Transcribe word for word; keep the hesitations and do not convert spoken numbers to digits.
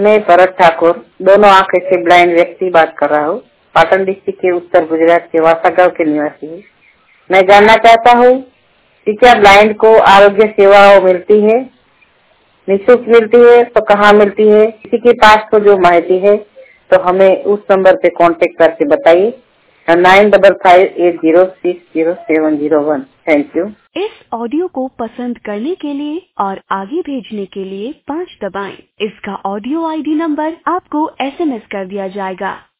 मैं भरत ठाकुर, दोनों आंखें से ब्लाइंड व्यक्ति बात कर रहा हूँ। पाटन डिस्ट्रिक्ट के उत्तर गुजरात के वासा गांव के निवासी हूँ। मैं जानना चाहता हूँ कि क्या ब्लाइंड को आरोग्य सेवाओं मिलती है, निःशुल्क मिलती है तो कहाँ मिलती है? किसी के पास तो जो माहिती है तो हमें उस नंबर पे कांटेक्ट करके बताइए। Nine double five eight zero six zero seven zero one. Thank you. इस ऑडियो को पसंद करने के लिए और आगे भेजने के लिए पाँच दबाएं। इसका ऑडियो आईडी नंबर आपको एसएमएस कर दिया जाएगा।